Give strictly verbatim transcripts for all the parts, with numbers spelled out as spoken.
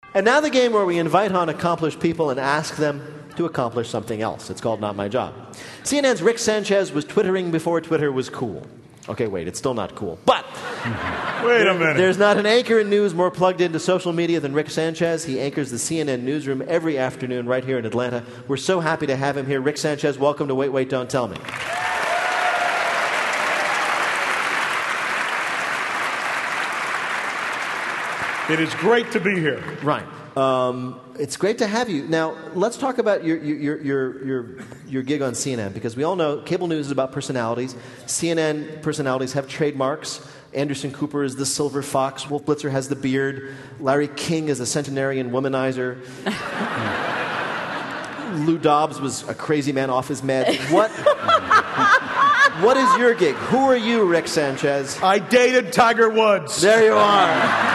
And now the game where we invite on accomplished people and ask them to accomplish something else. It's called Not My Job. C N N's Rick Sanchez was Twittering before Twitter was cool. Okay, wait, it's still not cool. But wait a minute. There's not an anchor in news more plugged into social media than Rick Sanchez. He anchors the C N N newsroom every afternoon right here in Atlanta. We're so happy to have him here. Rick Sanchez, welcome to Wait, Wait, Don't Tell Me. It is great to be here. Right. Um, it's great to have you. Now, let's talk about your, your, your, your, your gig on C N N, because we all know cable news is about personalities. C N N personalities have trademarks. Anderson Cooper is the silver fox. Wolf Blitzer has the beard. Larry King is a centenarian womanizer. Lou Dobbs was a crazy man off his meds. What, what is your gig? Who are you, Rick Sanchez? I dated Tiger Woods. There you are.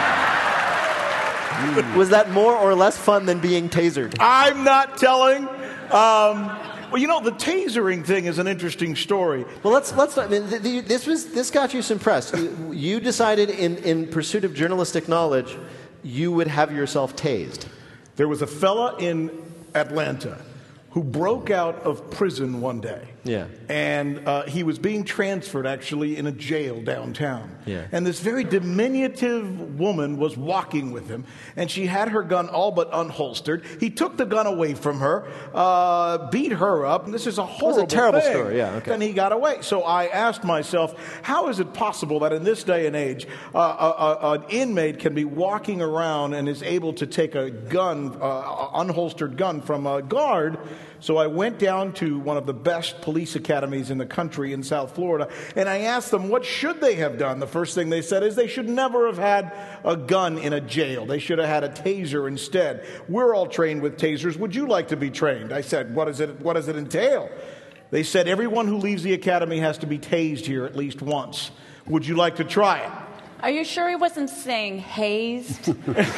Was that more or less fun than being tasered? I'm not telling. Um, well, you know, the tasering thing is an interesting story. Well, let's let's. I mean, the, the, this was this got you some press. You, you decided, in in pursuit of journalistic knowledge, you would have yourself tased. There was a fella in Atlanta who broke out of prison one day. Yeah. And uh, he was being transferred, actually, in a jail downtown. Yeah. And this very diminutive woman was walking with him, and she had her gun all but unholstered. He took the gun away from her, uh, beat her up, and this is a horrible It was a terrible thing. story, yeah, okay. Then he got away. So I asked myself, how is it possible that in this day and age, uh, a, a, an inmate can be walking around and is able to take a gun, uh, unholstered gun from a guard? So I went down to one of the best police academies in the country in South Florida, and I asked them, what should they have done? The first thing they said is they should never have had a gun in a jail. They should have had a taser instead. We're all trained with tasers. Would you like to be trained? I said, what is it? What does it entail? They said, everyone who leaves the academy has to be tased here at least once. Would you like to try it? Are you sure he wasn't saying hazed?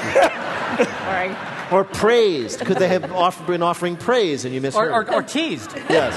Sorry. Or praised. Could they have offer, been offering praise and you misheard? Or, or, or teased. Yes.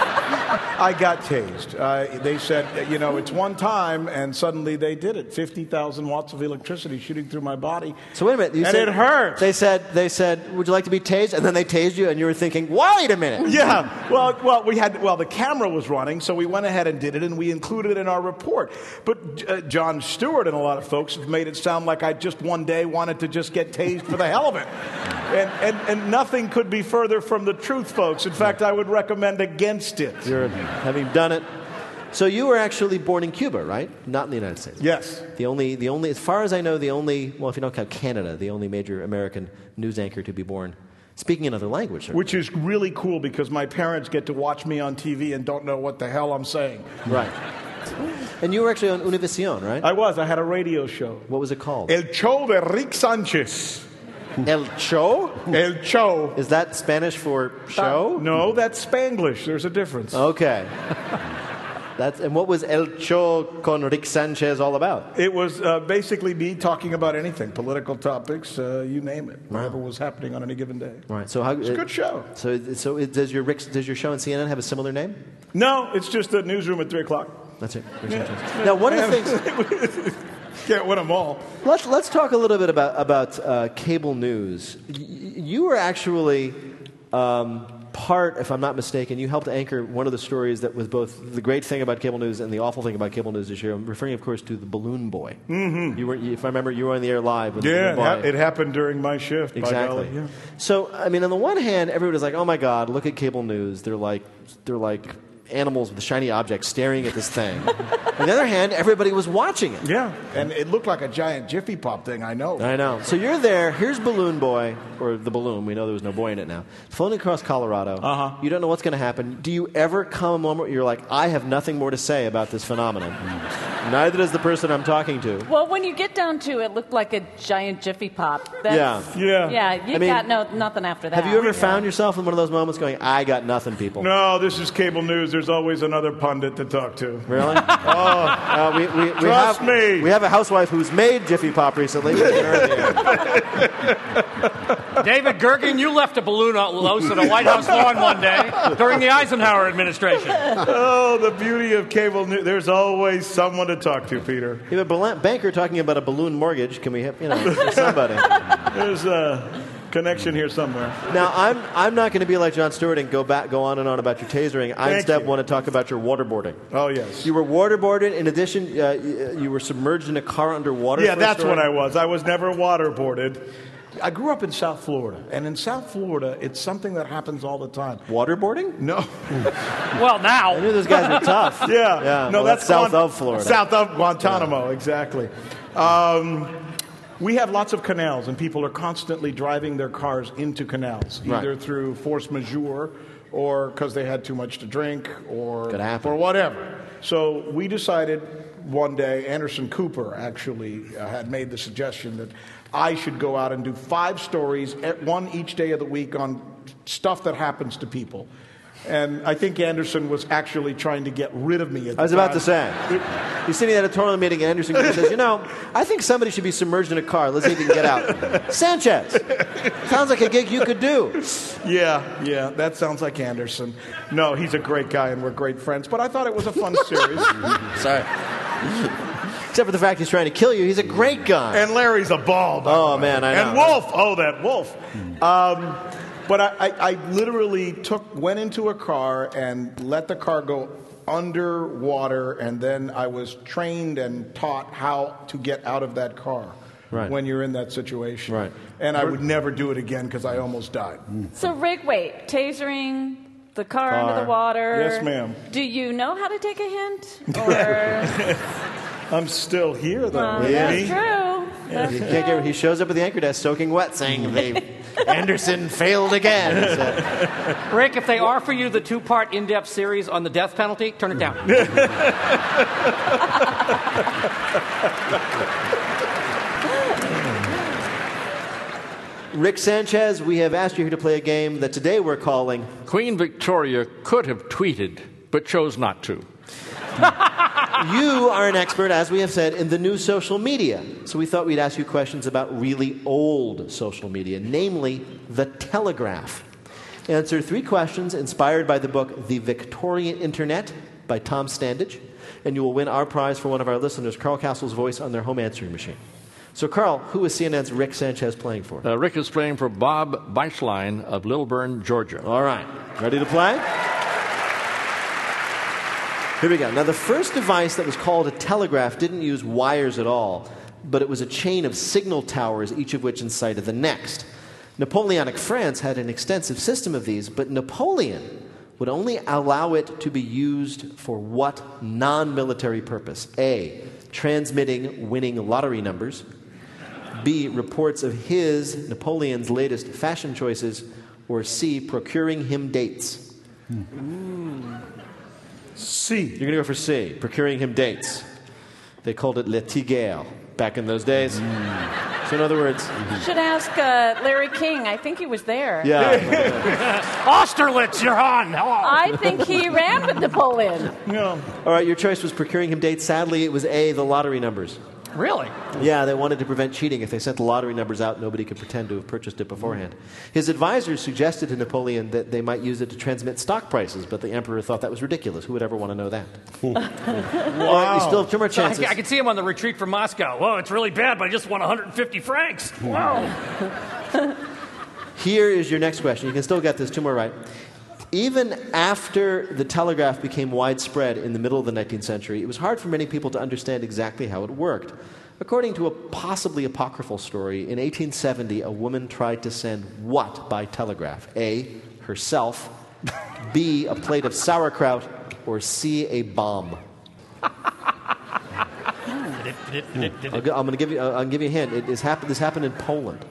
I got tased. Uh, they said, you know, it's one time, and suddenly they did it. fifty thousand watts of electricity shooting through my body. So wait a minute. You and said, it hurt. They said, they said, would you like to be tased? And then they tased you, and you were thinking, wait a minute. Yeah. Well, well, we had. Well, the camera was running, so we went ahead and did it, and we included it in our report. But uh, Jon Stewart and a lot of folks have made it sound like I just one day wanted to just get tased for the hell of it. And, and, and nothing could be further from the truth, folks. In fact, I would recommend against it. You're having done it. So you were actually born in Cuba, right? Not in the United States. Yes. The only, the only, as far as I know, the only, well, if you don't count Canada, the only major American news anchor to be born speaking another language. Certainly. Which is really cool because my parents get to watch me on T V and don't know what the hell I'm saying. Right. And you were actually on Univision, right? I was. I had a radio show. What was it called? El Show de Rick Sanchez. El Show? El Show. Is that Spanish for show? No, that's Spanglish. There's a difference. Okay. That's, and what was El Show con Rick Sanchez all about? It was uh, basically me talking about anything, political topics, uh, you name it, whatever was happening on any given day. Right. So how, it's a good show. So, so it, does your Rick, does your show on C N N have a similar name? No, it's just a newsroom at three o'clock. That's it. Rick Yeah. Sanchez. Now, one of the things. Can't win them all. Let's let's talk a little bit about about uh, cable news. Y- you were actually um, part, if I'm not mistaken, you helped anchor one of the stories that was both the great thing about cable news and the awful thing about cable news this year. I'm referring, of course, to the Balloon Boy. Mm-hmm. You were, if I remember, you were on the air live with yeah, the Balloon it, Boy. ha- it happened during my shift. Exactly. By golly, yeah. So, I mean, on the one hand, everybody's like, "Oh my God, look at cable news. They're like, they're like." animals with shiny objects staring at this thing." On the other hand, everybody was watching it. Yeah, and it looked like a giant Jiffy Pop thing, I know. I know. So you're there, here's Balloon Boy, or the balloon, we know there was no boy in it now, floating across Colorado. Uh-huh. You don't know what's going to happen. Do you ever come a moment where you're like, I have nothing more to say about this phenomenon? Neither does the person I'm talking to. Well, when you get down to it, looked like a giant Jiffy Pop. That's, Yeah. Yeah. Yeah, you I mean, got no nothing after that. Have you ever Yeah. found yourself in one of those moments going, I got nothing, people? No, this is cable news. There's always another pundit to talk to. Really? oh, uh, we, we, we Trust have, me. We have a housewife who's made Jiffy Pop recently. David Gergen, you left a balloon loose at a White House lawn one day during the Eisenhower administration. Oh, the beauty of cable news. There's always someone to to talk to, Peter. You have a bal- banker talking about a balloon mortgage. Can we have, you know, somebody? There's a connection here somewhere. Now, I'm I'm not going to be like Jon Stewart and go back, go on and on about your tasering. I Thank instead you. want to talk about your waterboarding. Oh, yes. You were waterboarded. In addition, uh, you, you were submerged in a car underwater. Yeah, for a that's story? what I was. I was never waterboarded. I grew up in South Florida, and in South Florida, it's something that happens all the time. Waterboarding? No. Well, I now. knew those guys were tough. Yeah. Yeah, No, well, that's, that's south Guan- of Florida. South of Guantanamo, exactly. Um, we have lots of canals, and people are constantly driving their cars into canals, either Right. through force majeure or because they had too much to drink or, Could happen. or whatever. So we decided one day, Anderson Cooper actually uh, had made the suggestion that I should go out and do five stories, at one each day of the week, on stuff that happens to people. And I think Anderson was actually trying to get rid of me at the I was about time. to say. You're sitting at a editorial meeting, and Anderson Cooper says, you know, I think somebody should be submerged in a car. Let's see if he can get out. Sanchez. Sounds like a gig you could do. Yeah, yeah, that sounds like Anderson. No, he's a great guy, and we're great friends. But I thought it was a fun series. Sorry. Except for the fact he's trying to kill you. He's a great guy. And Larry's a ball. by Oh, the way. man, I know. And Wolf. Oh, that Wolf. Um, but I, I, I literally took, went into a car and let the car go underwater, and then I was trained and taught how to get out of that car Right. when you're in that situation. Right. And I would never do it again because I almost died. So, Rick, wait. Tasering the car, Car. under the water. Yes, ma'am. Do you know how to take a hint? Or I'm still here, though. Well, Ricky. that's true. That's He, true. can't get, he shows up at the anchor desk soaking wet, saying they, Anderson failed again. So, Rick, if they offer you the two-part in-depth series on the death penalty, turn it down. Rick Sanchez, we have asked you here to play a game that today we're calling Queen Victoria could have tweeted, but chose not to. You are an expert, as we have said, in the new social media. So we thought we'd ask you questions about really old social media, namely the Telegraph. Answer three questions inspired by the book The Victorian Internet by Tom Standage, and you will win our prize for one of our listeners, Carl Castle's voice on their home answering machine. So, Carl, who is C N N's Rick Sanchez playing for? Uh, Rick is playing for Bob Beislein of Lilburn, Georgia. All right. Ready to play? Here we go. Now, the first device that was called a telegraph didn't use wires at all, but it was a chain of signal towers, each of which incited the next. Napoleonic France had an extensive system of these, but Napoleon would only allow it to be used for what non-military purpose? A, transmitting winning lottery numbers. B, reports of his, Napoleon's latest fashion choices. Or C, procuring him dates. C. You're going to go for C, procuring him dates. They called it le tigre back in those days. So in other words, Should ask uh, Larry King. I think he was there. yeah. Austerlitz, you're on. Hello. I think he ran with Napoleon. No. All right, your choice was procuring him dates. Sadly, it was A, the lottery numbers. Really? Yeah, they wanted to prevent cheating. If they sent the lottery numbers out, nobody could pretend to have purchased it beforehand. His advisors suggested to Napoleon that they might use it to transmit stock prices, but the emperor thought that was ridiculous. Who would ever want to know that? All right, we still have two more So I, chances. I can see him on the retreat from Moscow. Whoa, it's really bad, but I just won one hundred fifty francs. Wow. Here is your next question. You can still get this. Two more right. Even after the telegraph became widespread in the middle of the nineteenth century, it was hard for many people to understand exactly how it worked. According to a possibly apocryphal story, in eighteen seventy, a woman tried to send what by telegraph? A, herself, B, a plate of sauerkraut, or C, a bomb? I'll, gi- I'm going to give you. Uh, I'll give you a hint. It is happen- This happened in Poland.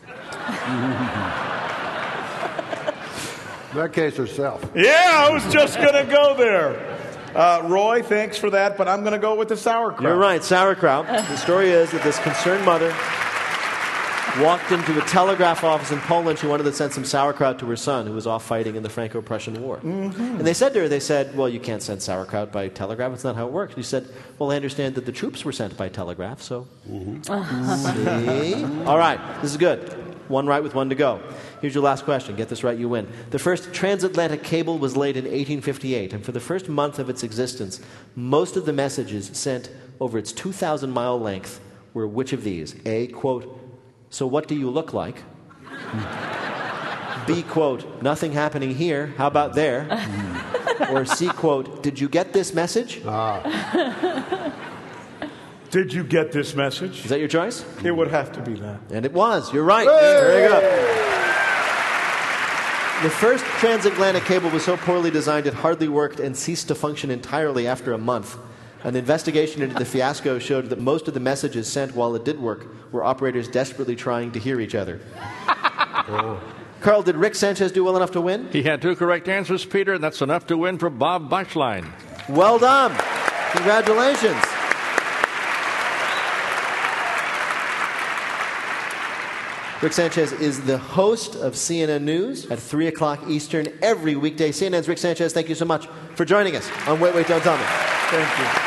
In that case, herself. Yeah, I was just going to go there. Uh, Roy, thanks for that, but I'm going to go with the sauerkraut. You're right, sauerkraut. The story is that this concerned mother walked into a telegraph office in Poland. She wanted to send some sauerkraut to her son, who was off fighting in the Franco-Prussian War. Mm-hmm. And they said to her, they said, well, you can't send sauerkraut by telegraph. It's not how it works. She said, well, I understand that the troops were sent by telegraph, so... Mm-hmm. See? All right, this is good. One right with one to go. Here's your last question. Get this right, you win. The first transatlantic cable was laid in eighteen fifty-eight, and for the first month of its existence, most of the messages sent over its two thousand mile length were which of these? A, quote, so what do you look like? B, quote, nothing happening here. How about there? Or C, quote, did you get this message? Ah. Did you get this message? Is that your choice? It would have to be that. And it was. You're right. Hey! There you go. The first transatlantic cable was so poorly designed it hardly worked and ceased to function entirely after a month. An investigation into the fiasco showed that most of the messages sent while it did work were operators desperately trying to hear each other. Oh. Carl, did Rick Sanchez do well enough to win? He had two correct answers, Peter, and that's enough to win for Bob Beichlein. Well done. Congratulations. Rick Sanchez is the host of C N N News at three o'clock Eastern every weekday. C N N's Rick Sanchez, thank you so much for joining us on Wait, Wait, Don't Tell Me. Thank you.